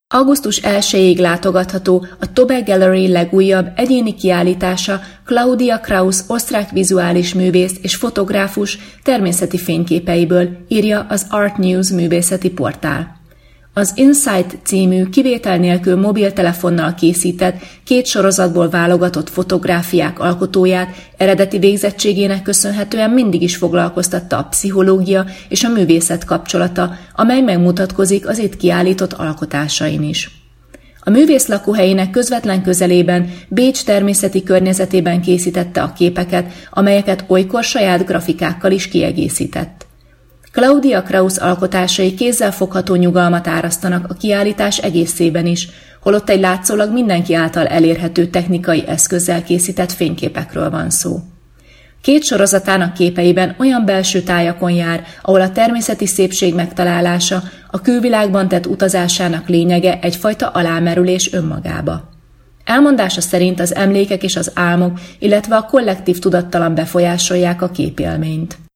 Augusztus 1-ig látogatható a Tobe Gallery legújabb egyéni kiállítása Claudia Kraus osztrák vizuális művész és fotográfus természeti fényképeiből, írja az Art News művészeti portál. Az Insight című kivétel nélkül mobiltelefonnal készített 2 sorozatból válogatott fotográfiák alkotóját eredeti végzettségének köszönhetően mindig is foglalkoztatta a pszichológia és a művészet kapcsolata, amely megmutatkozik az itt kiállított alkotásain is. A művész lakóhelyének közvetlen közelében, Bécs természeti környezetében készítette a képeket, amelyeket olykor saját grafikákkal is kiegészített. Claudia Kraus alkotásai kézzelfogható nyugalmat árasztanak a kiállítás egészében is, holott egy látszólag mindenki által elérhető technikai eszközzel készített fényképekről van szó. 2 sorozatának képeiben olyan belső tájakon jár, ahol a természeti szépség megtalálása, a külvilágban tett utazásának lényege egyfajta alámerülés önmagába. Elmondása szerint az emlékek és az álmok, illetve a kollektív tudattalan befolyásolják a képélményt.